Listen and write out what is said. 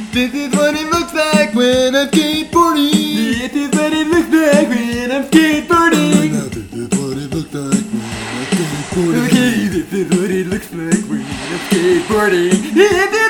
This is what it looks like when I'm skateboarding. This is what it looks like when I'm skateboarding. This is what it looks like when I'm skateboarding. Okay, this is what it looks like when I'm skateboarding.